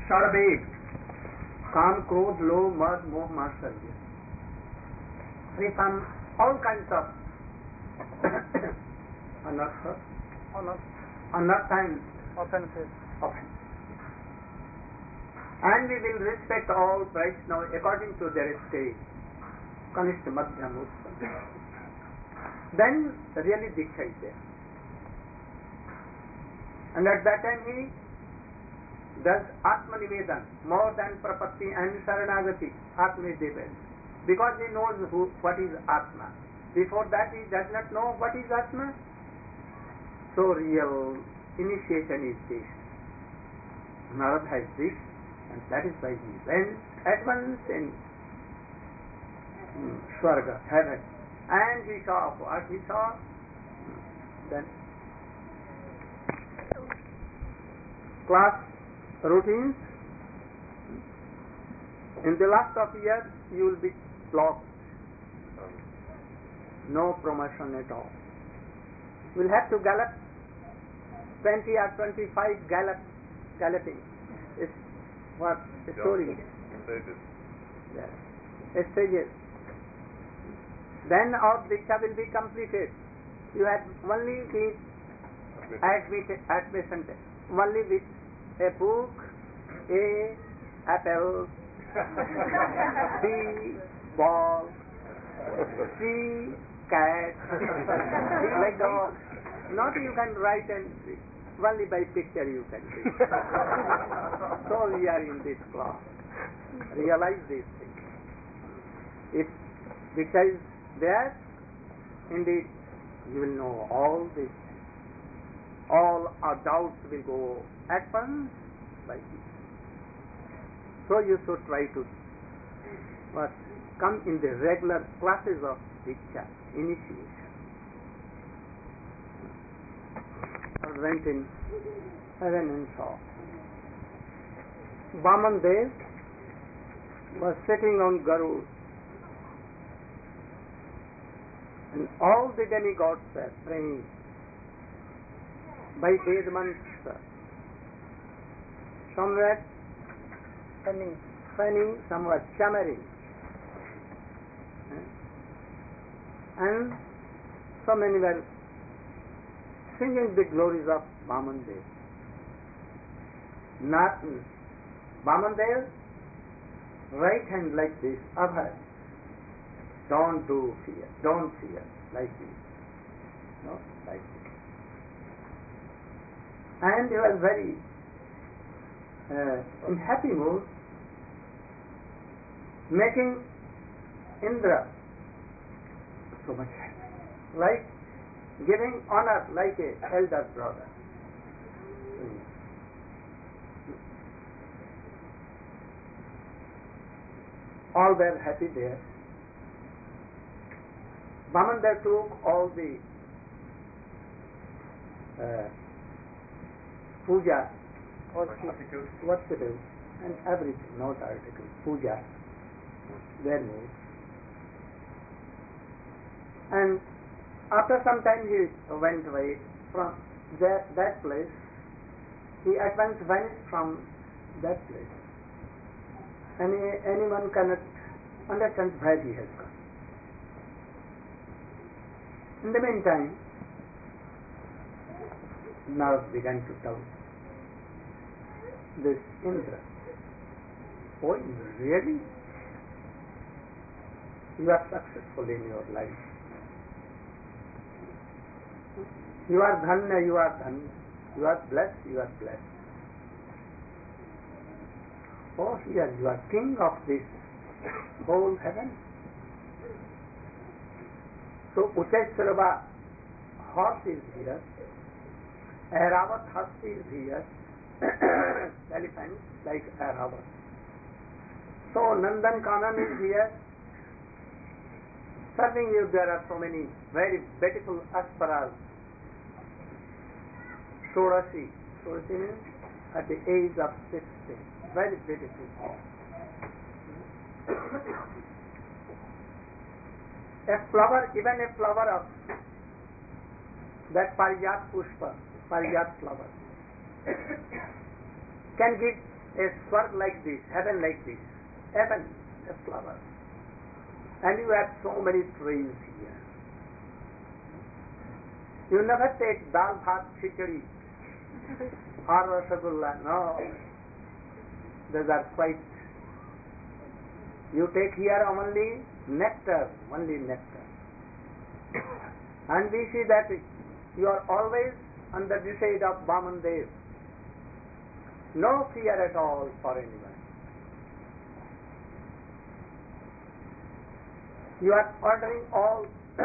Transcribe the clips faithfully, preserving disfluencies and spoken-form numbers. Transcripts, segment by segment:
सर्वे काम क्रोध लोभ मद मोह मात्सर्य, free from all kinds of anartha, anartha and offenses. offense. And we will respect all Vaishnavas according to their stage, Kanishta, Madhyam, Uttam. Then really Diksha is there. And at that time he does Atma Nivedan, more than Prapatti and Saranagati, Atma Nivedan, because he knows who, what is Atma. Before that he does not know what is Atma. So real initiation is this. Narad has this, and that is why he went at once in um, Swarga, heaven, and he saw what he saw. Then class routines. In the last of year you will be blocked. No promotion at all. You will have to gallop twenty or twenty-five gallop, galloping. It's what a story. Stages. Yeah. Stages. Then our Diksha will be completed. You have only the admit, admission, only with a book, A, apple, B, ball, C, cat, D, like dog. Not you can write and read. Only by picture you can read. So we are in this class. Realize these things. If Diksha is there, indeed you will know all this. All our doubts will go at once by this. So you should try to what, come in the regular classes of Diksha, initiation. I went in heaven and saw. Vaman Dev was sitting on Garud, and all the demigods were praying by Ved mantra. Some were fanning, fanning, some were chammering, and so many were singing the glories of Vaman Dev. Not Vaman Dev, right hand like this, Abhay. Don't do fear, don't fear, like this. No, like this. And he was very uh, in happy mood, making Indra so much happy, like giving honor like a elder brother. All were happy there. Vaman took all the uh, puja, worship, and everything, not articles, puja, their made. And after some time he went away from that, that place. He at once vanished from that place. Any, anyone cannot understand where he has gone. In the meantime, Narad began to tell this Indra, oh, really? You are successful in your life. You are dhanya, you are dhanya. You are blessed, you are blessed. Oh, here you are king of this whole heaven. So Ucheshrava horse is here, Airavat Hasti is here, elephant like Airavat. So Nandan Kanan is here. Serving you there are so many very beautiful asparas. Shodasi, Shodasi means at the age of sixty. Very beautiful. A flower, even a flower of that Parijat Pushpa, Parijat flower, can give a swarg like this, heaven like this, heaven, a flower, and you have so many trees here. You never take dal bhat khichdi or rasagulla, no. Those are quite. You take here only nectar, only nectar. And we see that you are always under the shade of Vaman Dev. No fear at all for anyone. You are ordering all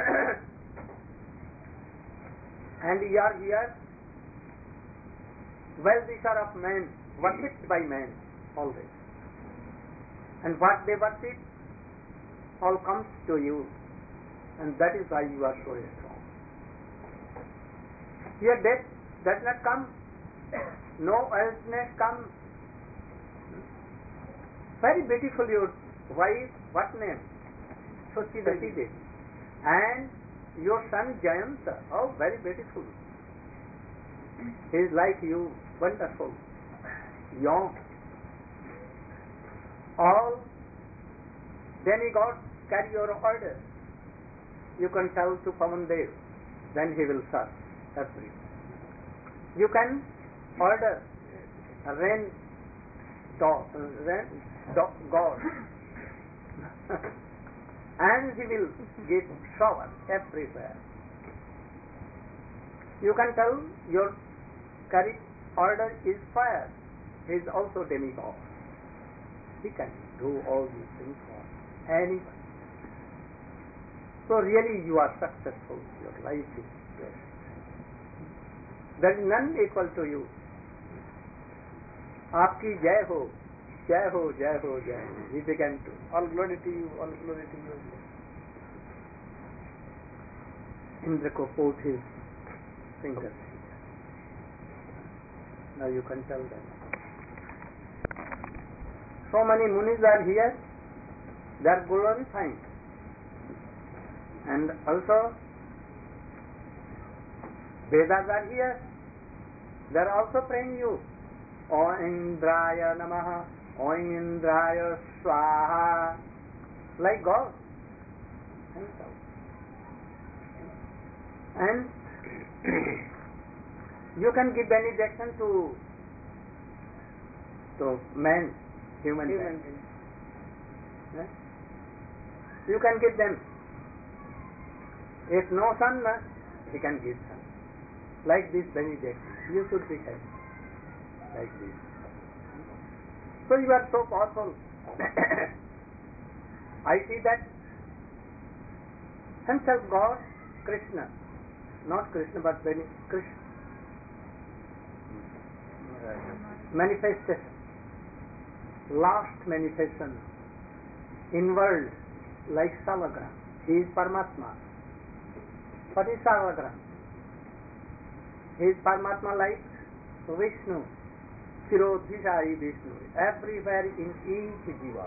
and you are here well-wisher of men, worshipped by men always. And what they worship all comes to you, and that is why you are so strong. Your death does not come, no illness comes. Very beautiful your wife, what name? Satydevi. And your son Jayanta, oh very beautiful. He is like you, wonderful, young. All demigods carry your order. You can tell to Pavan Dev, then he will serve everything. You can order a rain dog, rain dog god, and he will give shower everywhere. You can tell your carry order is fire. He is also demigod. He can do all these things for anyone. So really you are successful. Your life is blessed. There is none equal to you. Aapki jai ho, jai ho, jai ho, jai ho. He began to. All glory to you, all glory to you. Indra ko put his fingers. Now you can tell them. So many munis are here, they are glorifying. And also, Vedas are here, they are also praying you. Om Indraya Namaha, Om Indraya Swaha, like God. And you can give benediction to, to men. Human, Human beings. Yes? You can give them. If no son, he can give son. Like this benediction. You should be happy. Like this. So you are so powerful. I see that himself God, Krishna, not Krishna but very Krishna, manifestation. Last manifestation in world like Salagram. He is Paramatma. What is Salagram? He is Paramatma like Vishnu, Shirodhishari Vishnu, everywhere in each jiva.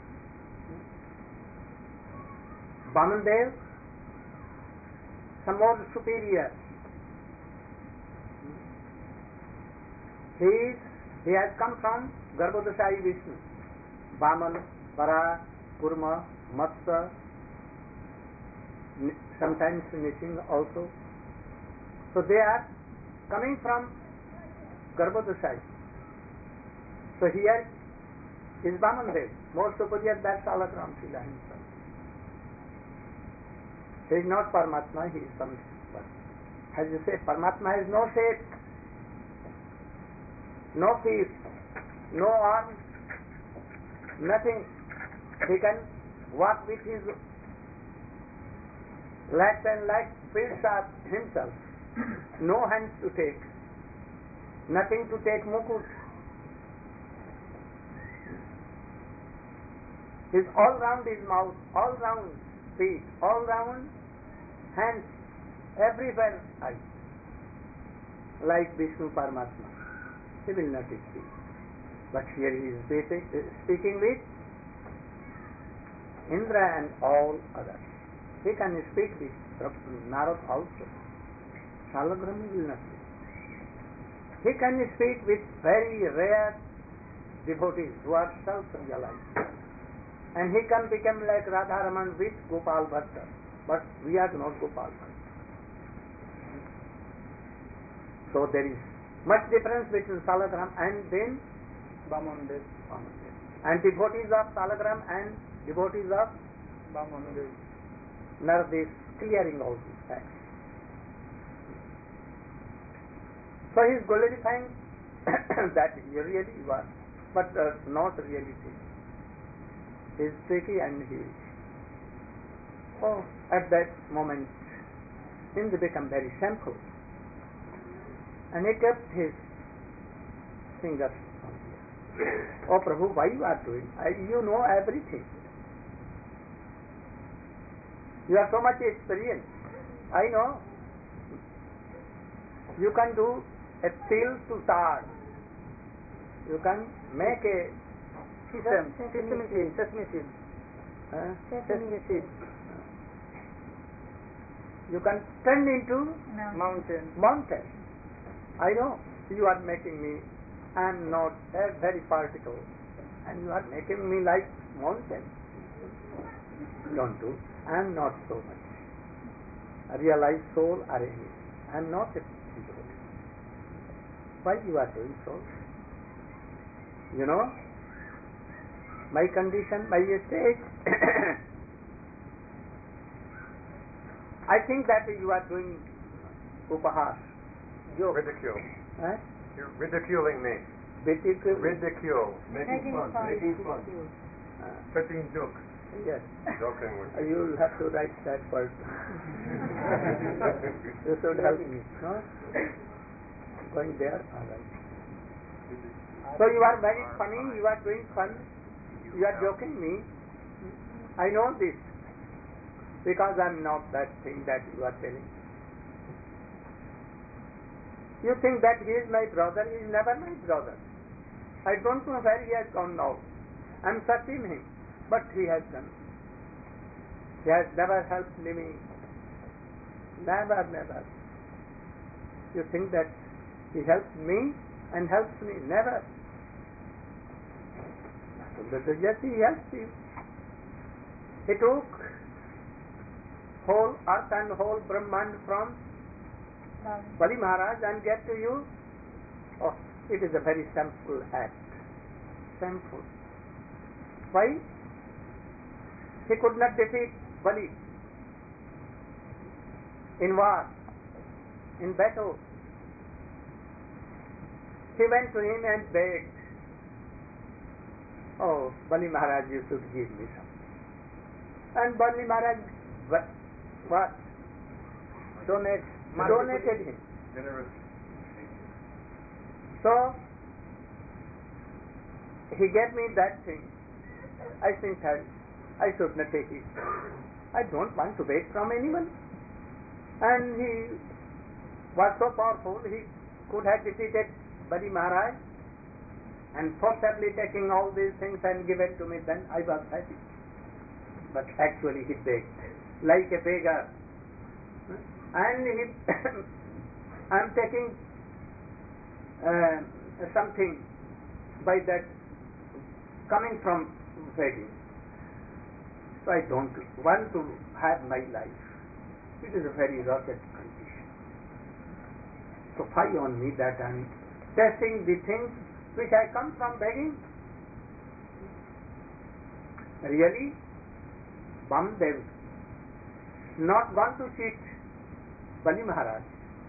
Vaman Dev, some more superior. He is, he has come from Garbhodashai Vishnu, Vaman, Para, Kurma, Matsya, sometimes Nishinga also. So they are coming from Garbhodashai. So here is Vaman Dev, more superior than Salagram Sila himself. He is not Paramatma, he is something. But as you say, Paramatma has no shape, no feet, no arms, nothing. He can walk with his left and right feet sharp himself. No hands to take, nothing to take mukut. His all round his mouth, all round feet, all round hands, everywhere eyes. Like Vishnu Paramatma. He will not speak. But here he is basic, speaking with Indra and all others. He can speak with Narad also. Salagram will not speak. He can speak with very rare devotees who are self-realized. And he can become like Radharaman with Gopal Bhatta. But we are not Gopal Bhatta. So there is much difference between Salagram and then Vamandev. And devotees of Salagram and devotees of Vamandev. Narades, clearing all these facts. So he is glorifying that you really was, but uh, not reality. He is tricky and he is. Oh, at that moment, things become very simple. And he kept his fingers on here. Oh Prabhu, why you are doing? I, you know everything. You have so much experience. I know. You can do a till to tar. You can make a Sesame seed. Sesame seed. uh, Sesame seed. you can turn into Mountain. mountain. I know you are making me. I am not a very particle, and you are making me like mountain. Don't do. I am not so much. A realized soul are in it. I am not a devotee. Why you are doing so? You know, my condition, my state. I think that you are doing upahas. Joke. Ridicule. Eh? You're ridiculing me. Ridicule. Ridicule. Making fun. Making fun. Uh, Touching jokes. yes. Joking with Uh, You will have to write that word. You should help me. No? Going there? All right. So you are very funny, you are doing fun, you are joking me. I know this because I am not that thing that you are telling. You think that he is my brother, he is never my brother. I don't know where he has gone now. I am searching him, but he has done. He has never helped me. Never, never. You think that he helps me and helps me? Never. Yes, he helps you. He took whole earth and whole Brahmand from Bali Maharaj and get to you. Oh, it is a very simple act. Simple. Why? He could not defeat Bali in war, in battle. He went to him and begged, oh, Bali Maharaj, you should give me something. And Bali Maharaj, what? what? Donate, donated him. generous. So, he gave me that thing. I think that I should not take it. I don't want to beg from anyone. And he was so powerful, he could have defeated Bali Maharaj and forcibly taking all these things and give it to me, then I was happy. But actually he begged, like a beggar. And he I am taking uh, something by that coming from begging. So I don't want to have my life. It is a very rocket condition. So fie on me that I am testing the things which I come from begging. Really, Bamdev not want to cheat Bali Maharaj.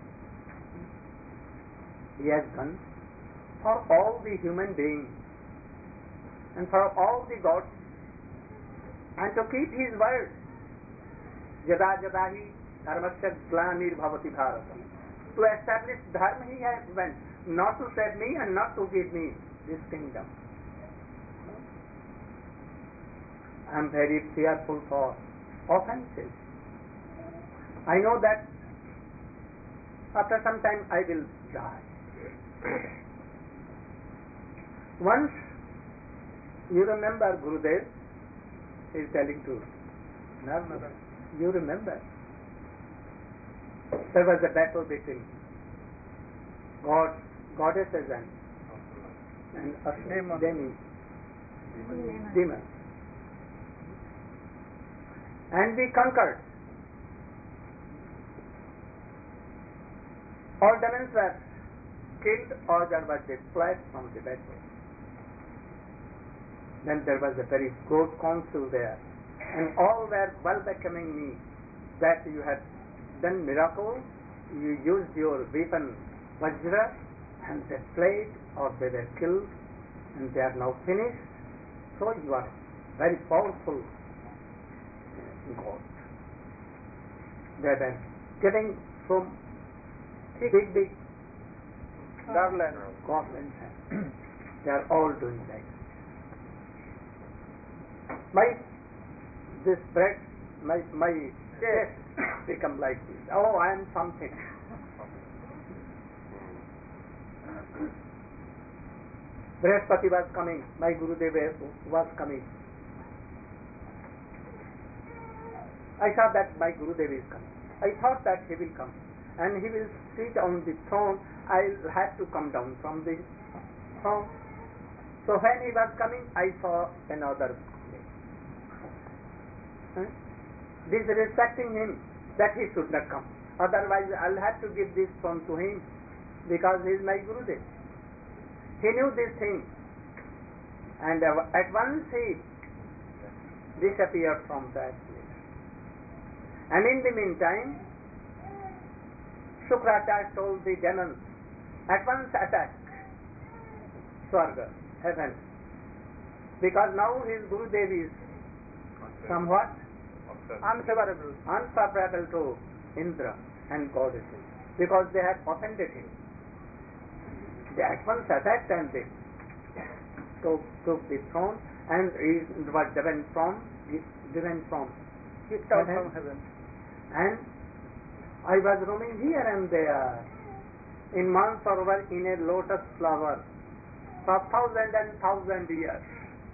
He has done for all the human beings and for all the gods, and to keep his word. Jada jadahi dharmasya glanir bhavati bharata. To establish dharma he has went, not to save me and not to give me this kingdom. I am very fearful for offenses. I know that after some time I will die. Once, you remember Gurudev is telling to Narmada, you remember there was a battle between God, goddesses and and asura, Demon. demi, demon. And we conquered. All demons were killed or there was fled from the battle. Then there was a very good council there, and all were welcoming me that you had done miracle, you used your weapon Vajra, and they fled or they were killed, and they are now finished. So you are very powerful God. They are getting so big, big Garland. goblins. They are all doing that. My this bread, my my chest become like this. Oh, I am something. Brihaspati was coming. My Gurudev was coming. I saw that my Gurudev is coming. I thought that he will come and he will sit on the throne. I had to come down from the throne. So when he was coming, I saw another place. Huh? Disrespecting him, that he should not come. Otherwise, I'll have to give this throne to him because he is my Gurudev. He knew this thing, and uh, at once he disappeared from that place. And in the meantime, Shukracharya told the demons, at once attack Swarga, heaven, because now his Gurudev is somewhat Unfavorable. unfavorable to Indra and goddesses, because they had offended him. They at once attacked and they took, took the throne and he was driven from, driven from Kicked out heaven. from heaven. And I was roaming here and there in Mansarovar in a lotus flower for thousand and thousand years.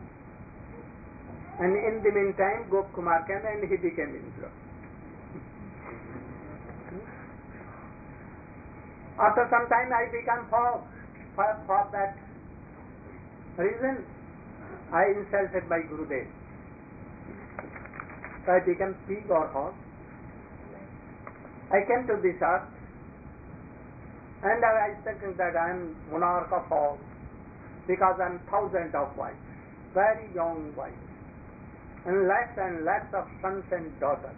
And in the meantime, Gop Kumar came and he became Indra. After some time, I became fog. For, for that reason, I insulted my Gurudev. So I became pig or horse. I came to this earth and I was thinking that I am monarch of all because I am thousand of wives, very young wives, and lakhs and lakhs of sons and daughters.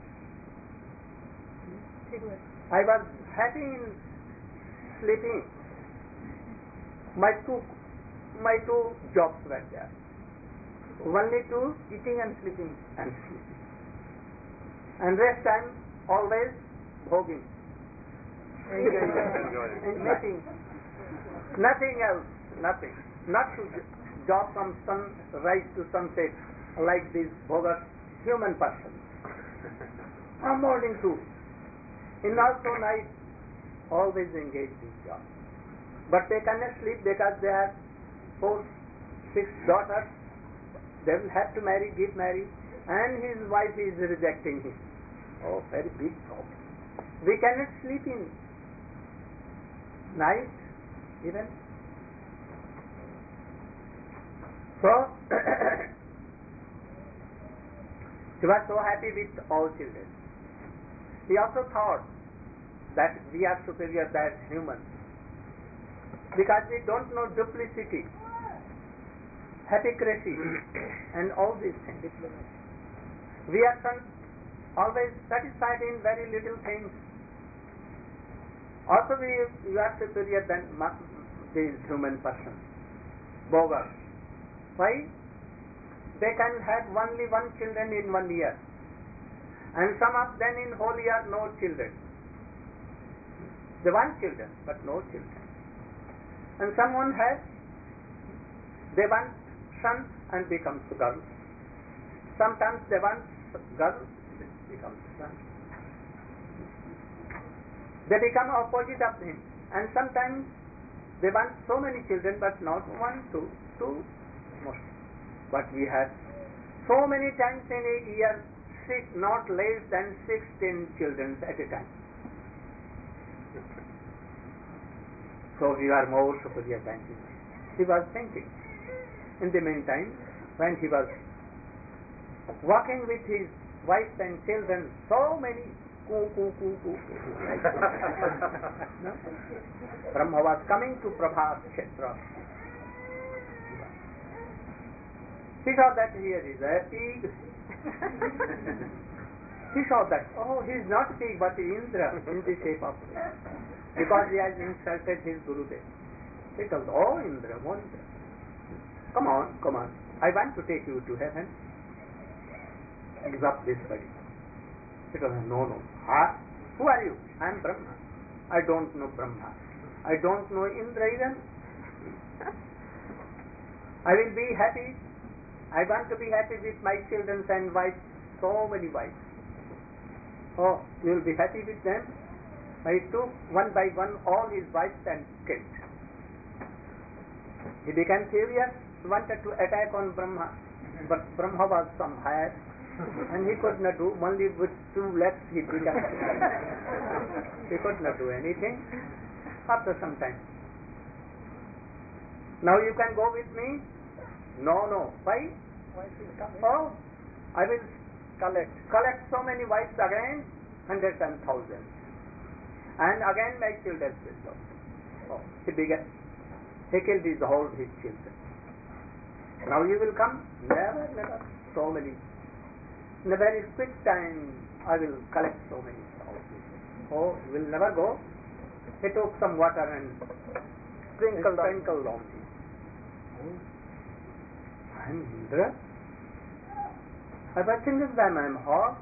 I was happy in sleeping. My two, my two jobs were there. Only to Eating and sleeping. and sleeping. And rest time always voguing. Enjoying. Enjoying. Nothing. Nothing else, nothing. Not to j- job from sunrise to sunset like these bogus human persons. From morning to in also night always engaged in job. But they cannot sleep because they have four, six daughters. They will have to marry, get married, and his wife is rejecting him. Oh, very big problem. We cannot sleep in night even. So, he was so happy with all children. He also thought that we are superior than humans because we don't know duplicity, hypocrisy, and all these things. We are con- always satisfied in very little things. Also, we, we are superior than ma- these human persons. Bogus. Why? They can have only one children in one year, and some of them in whole year no children. They want children, but no children. And someone has, they want son and becomes girl. Sometimes they want girl, becomes son. They become opposite of him. And sometimes they want so many children, but not one, two, two, most. But we have so many times in a year, six, not less than sixteen children at a time. So we are more superior than him. he was thinking. In the meantime, when he was walking with his wife and children, so many coo, coo, coo, coo, coo, like no? Brahma was coming to Prabhat Kshetra. He saw that here is a pig. He saw that, oh, he is not pig but Indra in the shape of pig. Because he has insulted his Gurudev. He told, oh Indra, oh Indra, come on, come on, I want to take you to heaven. Give up this body. He told, no, no. Ah, who are you? I am Brahma. I don't know Brahma. I don't know Indra even. I will be happy. I want to be happy with my children and wives, so many wives. Oh, you will be happy with them? I took one by one all his wives and killed. He became furious, wanted to attack on Brahma, but Brahma was some higher, and he could not do, only with two legs he became. He could not do anything. After some time, now you can go with me? No, no. Why? Oh, I will collect collect so many wives again, hundreds and thousands, and again my children will go. Oh, he began. He killed his whole his children. Now you will come? Never, never. So many. In a very quick time, I will collect so many thousands. Oh, you will never go. He took some water and sprinkled sprinkled on him. I'm Indra. I was thinking that I am hot.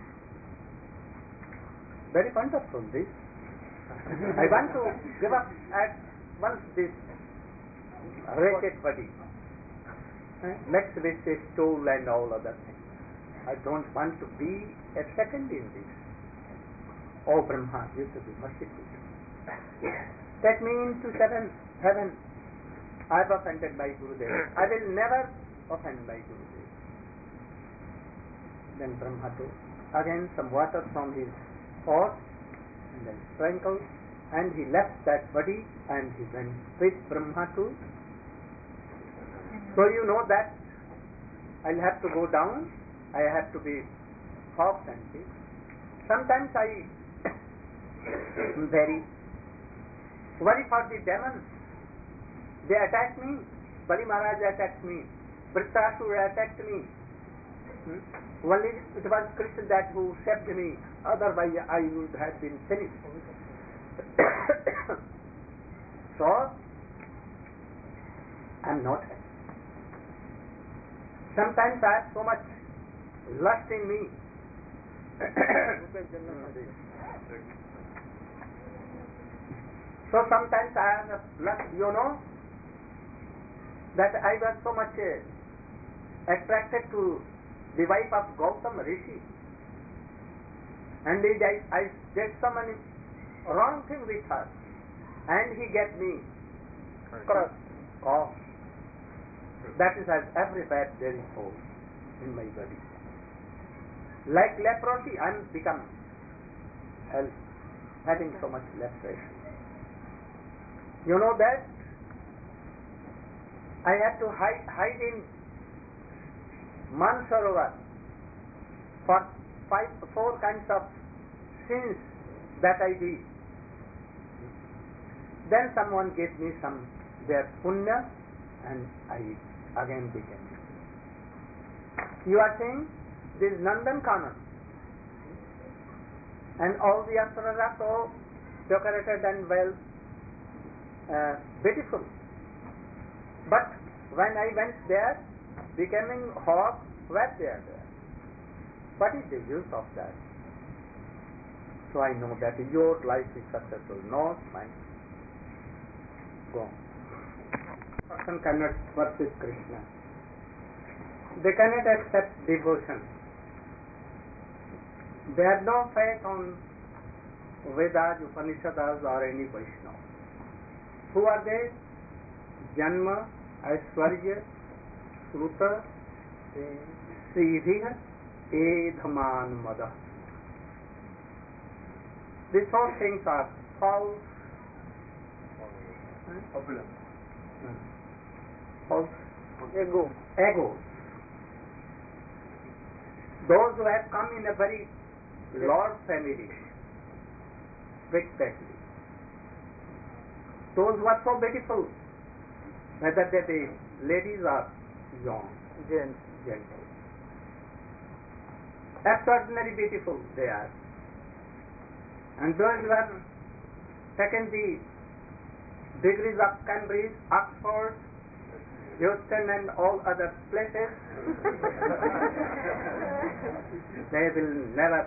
Very wonderful this. I want to give up at once this wretched body. Next with this stool and all other things. I don't want to be a second in this. Oh Brahma, you should be merciful. Take me into seven heaven. I have offended my Gurudev. I will never offend my Gurudev. Then Brahma took again some water from his pot and then sprinkled, and he left that body and he went with Brahma to. So you know that I'll have to go down, I have to be hawks and pigs. Sometimes I am very worry for the demons. They attack me. Bali Maharaj attacked me. Vritrasura attacked me. Hmm? Only it was Krishna that who saved me. Otherwise I would have been finished. So I am not happy. Sometimes I have so much lust in me. So sometimes I have lust, you know, that I was so much uh, attracted to the wife of Gautam Rishi, and I, I did so many wrong thing with her, and he get me cross. Oh, that is as every bad there is hole in my body. Like leprosy, I am become health, having so much leprosy. You know that I have to hide, hide in Mansarovar for five, four kinds of sins that I did. Then someone gave me some their punya, and I again became. You are saying this is Nandan Kanan, and all the apsaras are so decorated and well uh, beautiful. But when I went there, becoming hawk, where they are there? What is the use of that? So I know that your life is successful, not mine. Go on. Person cannot worship Krishna. They cannot accept devotion. They have no faith on Vedas, Upanishads or any Vaishnava. Who are they? Janma, Aishwarya, Sruta, Siddhi, Edhaman Mada. These four things are false. Opulence. false Ego. egos. Those who have come in a very Lord family, big family, those who are so beautiful, whether they be ladies or young, Gents. gentle, extraordinarily beautiful they are. And those who have taken the degrees of Cambridge, Oxford, Houston and all other places, they will never.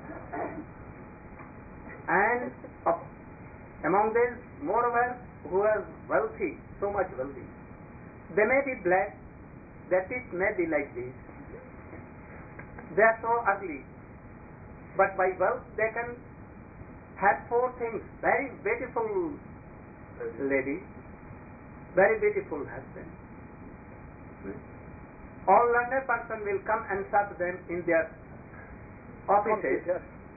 And of, among these, moreover, who are wealthy, so much wealthy, they may be black, their teeth may be like this, they are so ugly, but by wealth they can have four things: very beautiful lady, very beautiful husband. All learned person will come and serve them in their offices.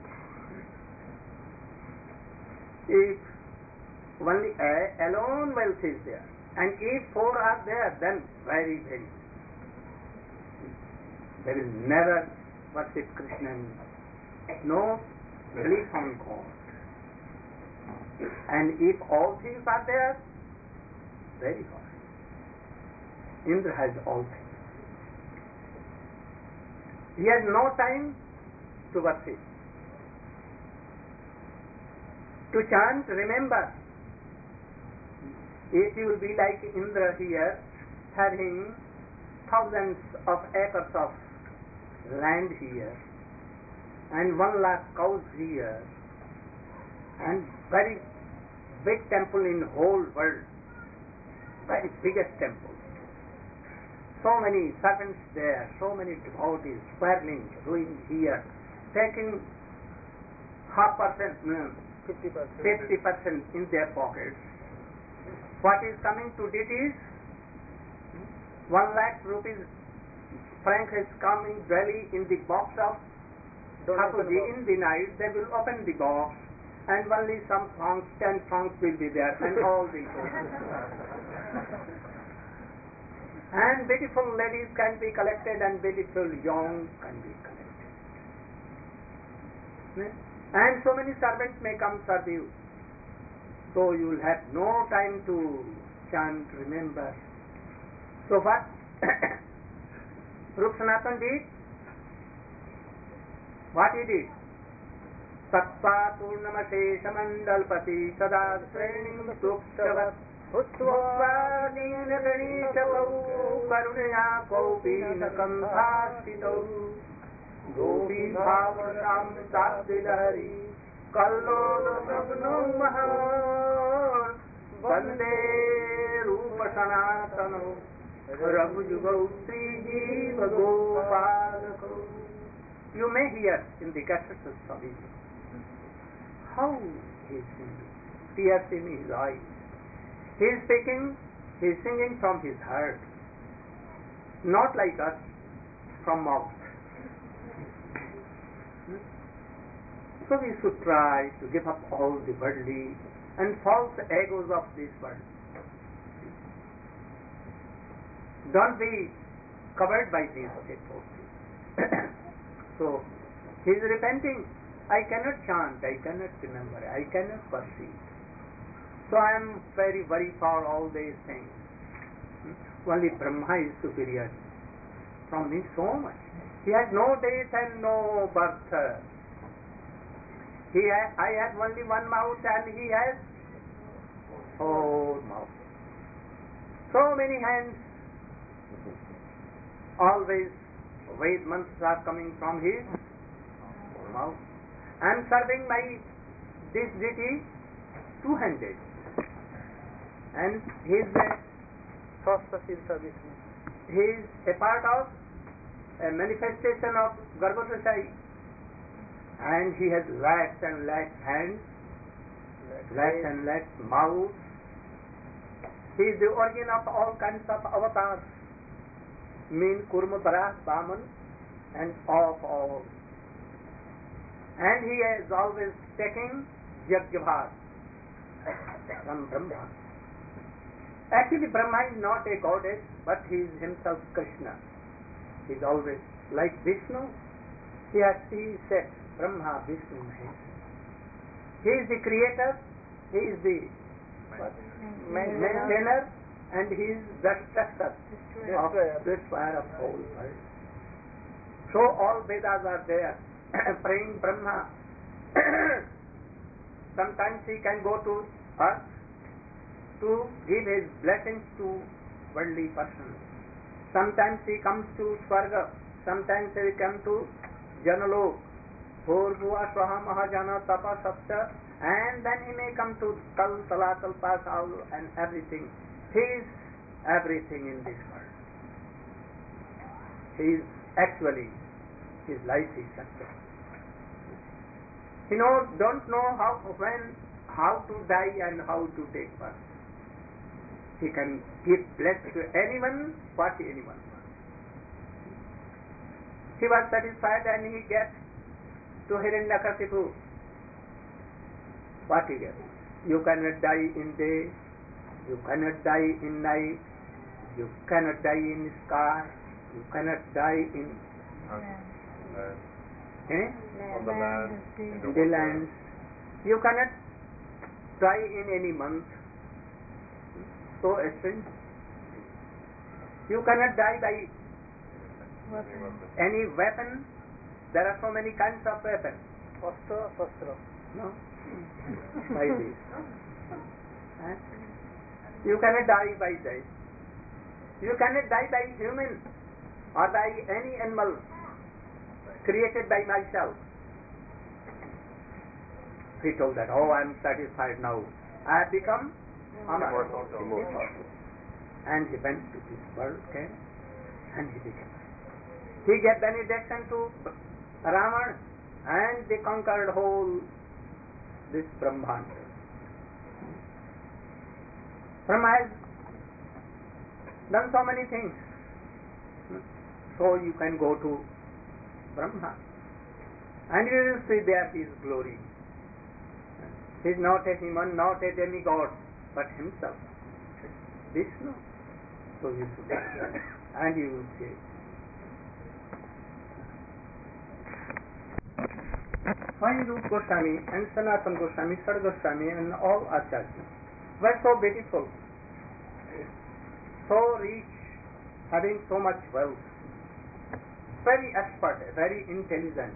If only a alone wealth is there, and if four are there, then very, very, they will never worship Krishna. No belief on God. And if all things are there, very hard. Indra has all things. He has no time to worship. To chant, remember, if you will be like Indra here, having thousands of acres of land here, and one lakh cows here, and very big temple in whole world, very biggest temple. So many servants there, so many devotees, swirling, doing here, taking half percent, fifty percent. fifty percent in their pockets. What is coming to deities? One lakh rupees franc is coming daily in the box of Thakurji. In the night they will open the box and only some francs, ten francs will be there and all the and beautiful ladies can be collected and beautiful young can be collected. And so many servants may come serve you. So you will have no time to chant, remember. So what Rup Sanatan did? What he did? Sattva Purnamate Samandalpati Sada Srenim Suktavat Uttva Dina Ganishapau Karunaya Kopina Kanthaschitau Gopi Bhavatam Sabdilari Kallola Prabhnu Mahar Vande Rupa Sanatano Ragujugau Sri Jiva Gopalako. You may hear in the cassettes of it how he is singing, tears in his eyes. He is speaking, he is singing from his heart, not like us from mouth. So we should try to give up all the worldly and false egos of this world. Don't be covered by these hateful things. So he is repenting. I cannot chant, I cannot remember, I cannot perceive. So I am very worried for all these things. Only Brahma is superior from me so much. He has no death and no birth. He ha- I have only one mouth and he has four mouths. So many hands. Always Ved mantras are coming from his mouth. I am serving my this deity two-handed. And he is a, First field service. he is a part of a manifestation of Garbhodashai. And he has lakhs and lakhs hands, lakhs and lakhs mouths. He is the origin of all kinds of avatars. Mean Kurma, Bara, Baman, and of all. And he is always taking Yagjabhat from Brahma. Actually, Brahma is not a goddess, but he is himself Krishna. He is always like Vishnu. He has three sets: Brahma, Vishnu, Mahesh. He is the creator. He is the what? maintainer, and he is the destructor of destroyer of whole world. So all Vedas are there. Praying Brahma. Sometimes he can go to earth to give his blessings to worldly persons. Sometimes he comes to Swarga. Sometimes he comes to Janalok. Bhurbhuva Swaha Mahajana Tapa Sapta. And then he may come to Tal, Talatal, Pasal and everything. He is everything in this world. He is actually, his life is success. He know, don't know how, when, how to die and how to take birth. He can give bless to anyone, what anyone wants. He was satisfied and he gets to Hiranyakasipu. What he gets? You cannot die in day, you cannot die in night, you cannot die in sky, you cannot die in eh? on the land, in the lands. You cannot die in any month. So strange. You cannot die by any weapon. There are so many kinds of weapons. Astra, Shastra. No? By this. Eh? You cannot die by this. You cannot die by human or by any animal created by myself. He told that, oh, I am satisfied now. I have become immortal. And he went to this world, okay? And he became. He gave benediction to Ravana, and they conquered whole this Brahmanda. Brahma has done so many things. So you can go to Brahma, and you will see there his glory. He is not a human, not a demigod, but himself, Vishnu. So you should and you will see. Why Rupa Goswami and Sanatana Goswami, Sada Goswami and all Acharyas were so beautiful, so rich, having so much wealth, very expert, very intelligent.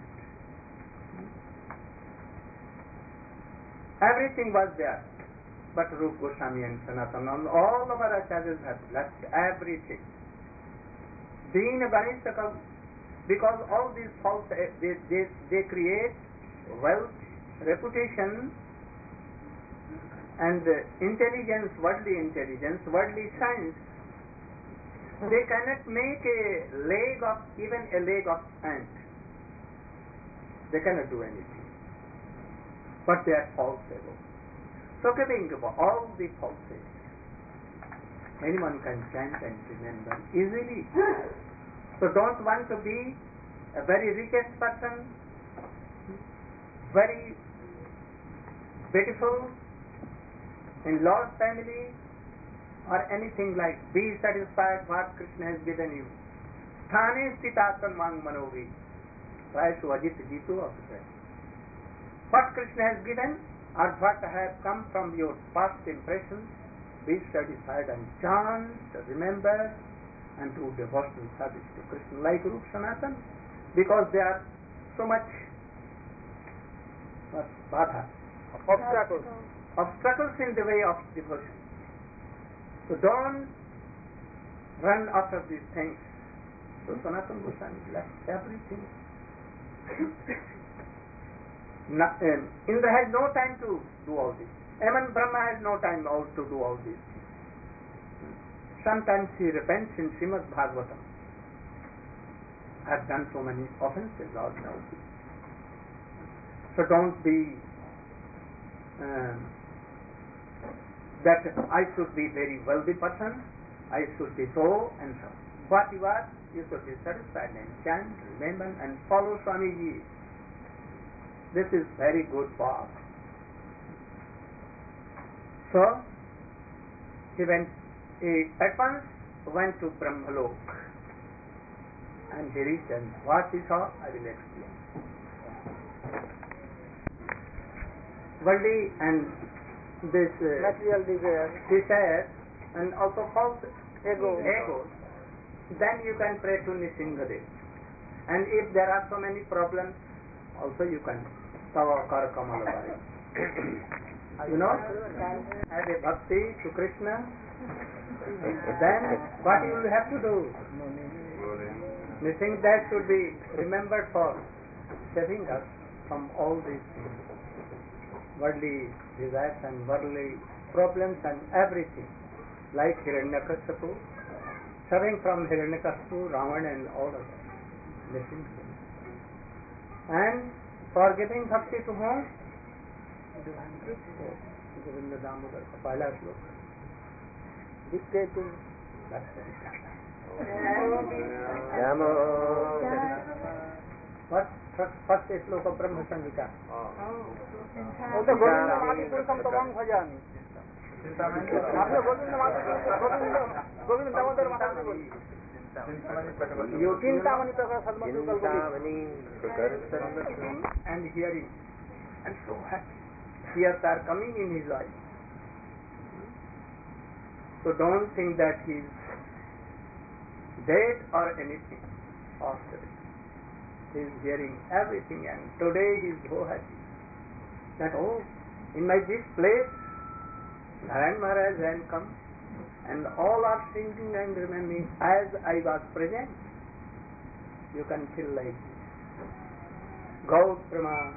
Everything was there, but Rupa Goswami and Sanatana and all of our Acharyas have left everything. Being a Vanishtaka, because all these faults, they, they, they create wealth, reputation, and uh, intelligence, worldly intelligence, worldly science. They cannot make a leg of, even a leg of ant. They cannot do anything. But they are falsifiable. So giving all the falsities, anyone can chant and remember easily. So don't want to be a very richest person, very beautiful, in Lord's family, or anything like. Be satisfied what Krishna has given you. Thane sthitatman mang manovi. Raisu ajit jitu apse. What Krishna has given, or what have come from your past impressions, be satisfied and chant, remember, and do devotional service to Krishna like Rupa Sanatana, because they are so much what, badha, Obstacles. obstacles in the way of devotion. So don't run after these things. So Sanatana Goswami left everything. No, um, Indra has no time to do all this. Even Brahma has no time also to do all this. Sometimes he repents in Srimad Bhagavatam. I have done so many offenses, Lord knows. So don't be um, that I should be very wealthy person, I should be so and so. What you are, you should be satisfied and chant, remember and follow Swamiji. This is very good path. So he went he at once went to Brahmalok and he reached, and what he saw I will explain. Worldly and this uh, Material desire, desire and also false ego. ego, then you can pray to Nisinghadev. And if there are so many problems, also you can Tava Kar Kamalabari. You know, as a bhakti to Krishna, then what you will have to do? Nisinghadev should be remembered for saving us from all these things, worldly desires and worldly problems and everything, like Hiranyakashipu, saving from Hiranyakashipu, Ravan and all of that. Listen to him. And for giving bhakti to whom? Govinda Damodar Kapala Slok. Dictating. That's very sad. What? First, first slok of Brahma Samhita. वो तो गोविंद माधि पुरुषम तमाम भजामि आपने गोविंद माधि गोविंद गोविंद दामोदर महाराज ने बोली चिंतामणि प्रकार Sanmati and hearing and so happy. Tears are coming in his eyes. So don't think that he is dead or anything. After it, he is hearing everything, and today he is so happy that oh, in my this place, Narayan Maharaj has come, and all are singing and remembering as I was present. You can feel like this. Gaur Prama.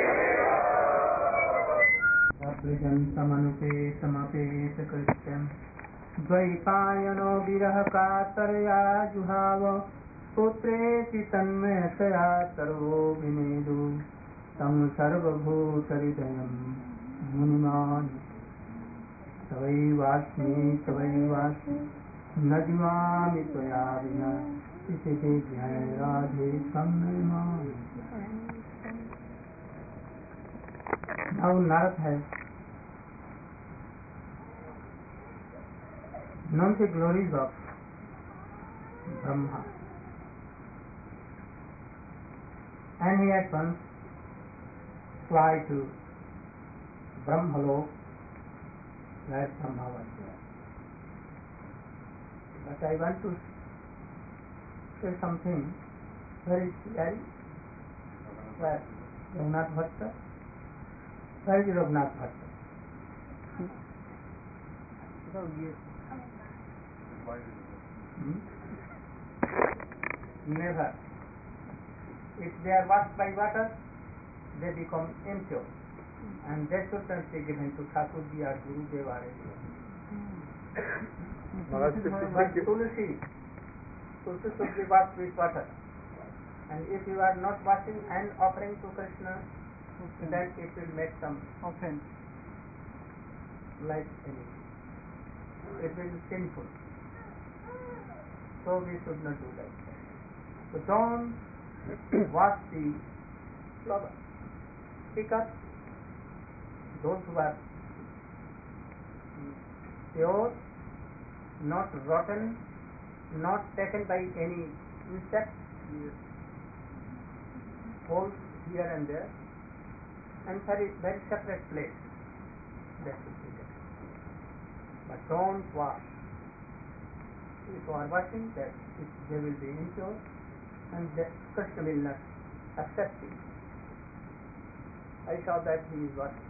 समनुपेतमपेत कृत्यम् द्वैपायनो विरह कातरया जुहाव पुत्रेति तन्मयतया servo विनेदु तं सर्वभूतहृदयम् मुनिमान् तवैवास्मि तवैवास्मि न जीवामि त्वया विना इति जय Radhe कमलमान्. Now Narad has known the glories of Brahma, and he at once fly to Brahmalok where Brahma was there. But I want to say something very scary. Where Raghunath Bhatta? Where is Raghunath Bhatta? Hmm? Never. If they are washed by water, they become impure, and they should not be given to Thakurji or Guru Dev or anyone. But Tulsi, Tulsi should be washed with water, and if you are not washing and offering to Krishna, then it will make some offense, like anything. It will be sinful. So we should not do that. So don't wash the flower. Pick up those who are pure, not rotten, not taken by any insect, holes here and there, and very, very separate place. That should be taken. But don't wash. If you are washing, that it, they will be impure, and the Krishna will not accept it. I saw that he is washing.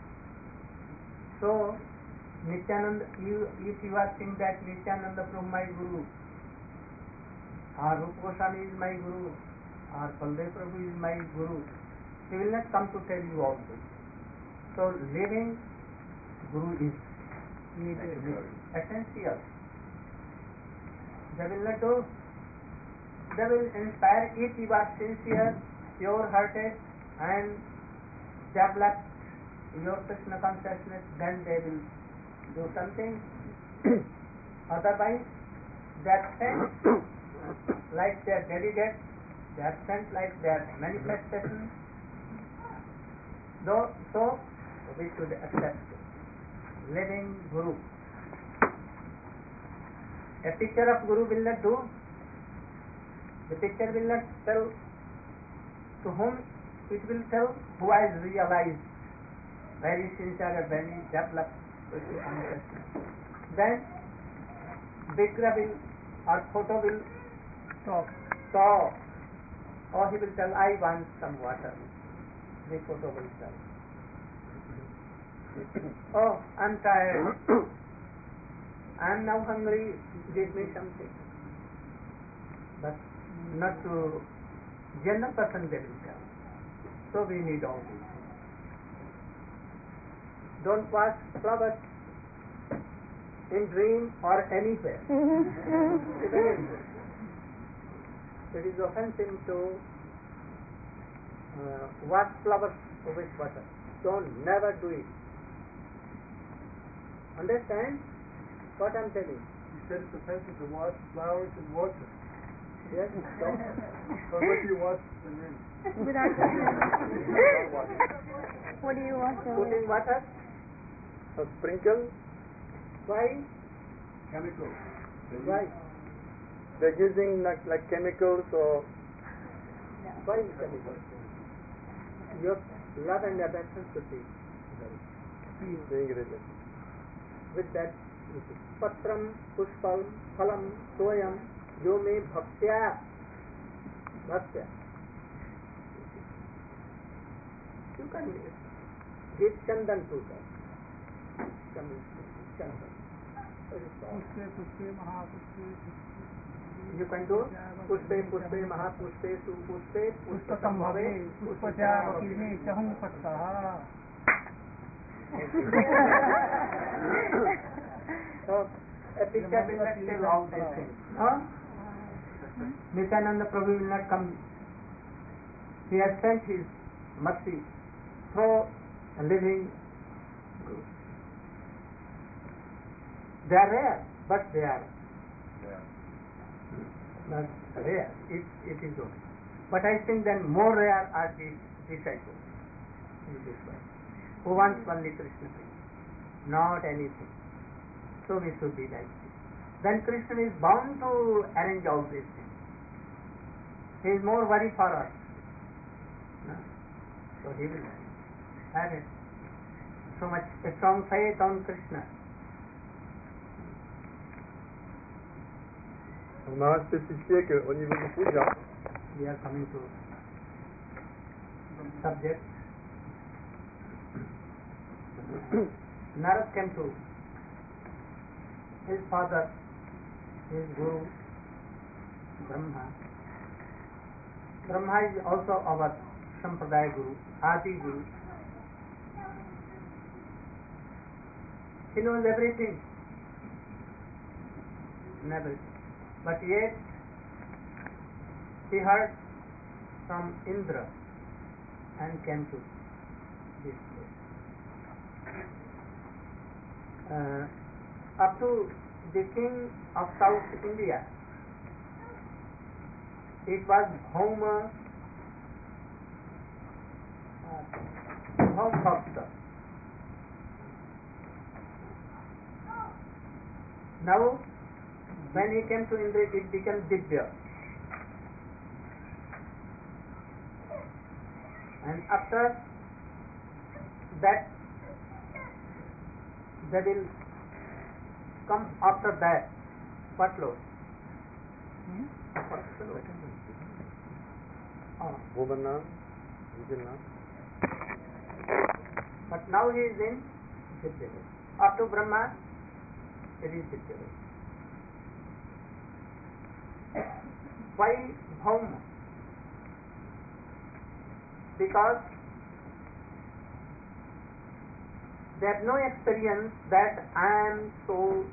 So, Nityananda, you, if you are saying that Nityananda Prabhu my Guru, or Rupa Goswami is my Guru, or Baldev Prabhu is my Guru, he will not come to tell you all this. So, living Guru is essential. They will not do. They will inspire if you are sincere, pure-hearted, and develop your Krishna consciousness, then they will do something. Otherwise, they are sent like their delegates, they are sent like their manifestation. So, so we should accept living Guru. A picture of Guru will not do. The picture will not tell to whom it will tell, who has realized, very sincere, very developed. Then Vigra will or photo will Stop. stop, or he will tell, I want some water. The photo will tell. Oh, I'm tired. I'm now hungry. Give me something. But not to general person they will tell. So we need all these. Don't wash flowers in dream or anywhere. It is offensive to uh, wash flowers with water. Don't never do it. Understand what I'm telling? You said it's offensive to wash flowers in water. Yes. Don't. But what do you wash them in? Without what do you wash them Put with? in water. A sprinkle? Why? Chemicals. Why? They're using like, like chemicals or... Why chemical? Your love and affection should be The ingredients. with that. Patram, pushpam, phalam, soyam, yo me bhaktya. Bhaktya. You can give chandan to them. Chandan. Pushpe, pushpe, mahapushpe, You can do pushpe, pushpe, mahapushpe, supushpe, pushpakam bhave, pushpacha vakilne chahum patsaha. So, a picture will not tell all these things. Huh? Nityananda Prabhu will not come. He has sent his mercy through a living Guru. They are rare, but they are not rare. It, it is okay. But I think then more rare are these disciples in this way, who wants only Krishna, not anything. So we should be like this. Then Krishna is bound to arrange all these things. He is more worried for us. No? So he will have it. So much a strong faith on Krishna. On a spécifié qu'au niveau du puja, We are coming to subject. Narad came to his father, his guru, Brahma. Brahma is also our Sampradaya Guru, Adi Guru. He knows everything. Never. But yet, he heard from Indra and came to this place. Uh, up to the king of South India, it was Bhauma, uh, Bhaum Bhakta. Now, when he came to Indra, it became Divya. And after that, they will come after that. What Lord? Hmm? What Lord? Oh. Bhuvanna, Vijayana. But now he is in Divya. After Brahma, it is Divya. Why Bhauma? Because they have no experience that I am so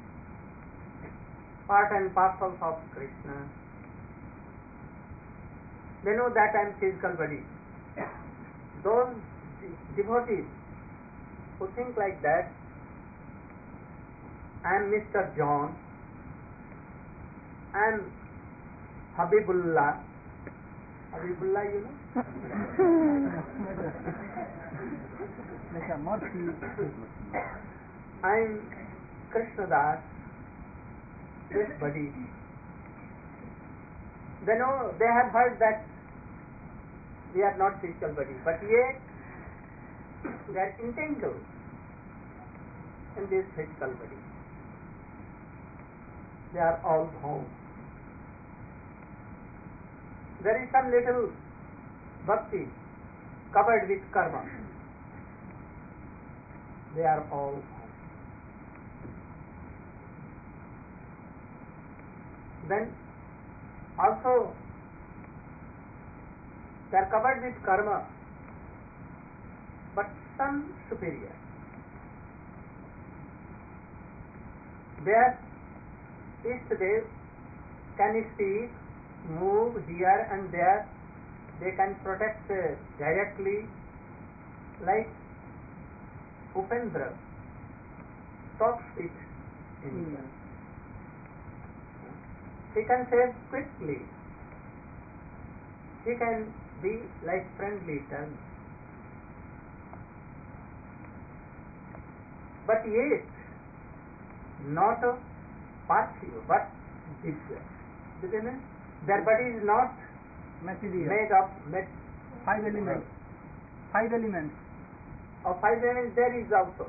part and parcel of Krishna. They know that I am physical body. Those devotees who think like that, I am Mister John, I am Habibullah. Habibullah, you know? I am Krishnadas. this body. They know, they have heard that we are not physical body, but yet they are entangled in this physical body. They are all bound. There is some little bhakti covered with karma. They are all bound. Then also they are covered with karma, but some superior. Their Ishtadev can speak, move here and there. They can protect uh, directly, like Upendra talks with Indra. Mm. He can save quickly. He can be like friendly terms. But yet, not a parthiv, but divya. Do you know? Their body is not Material. made of met Five elements. Five elements. of five elements. There is also,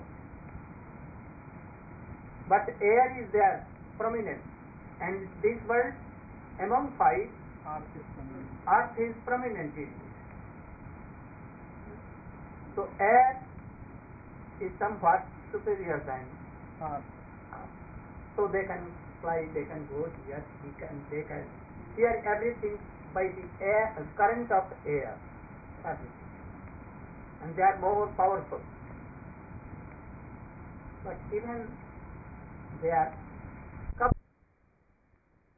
but air is there prominent, and this world among five, Earth is prominent. earth is prominent in this. So air is somewhat superior than Earth. so they can fly, they can go here, he can, they can hear everything by the air, current of air, everything. And they are more powerful. But even they are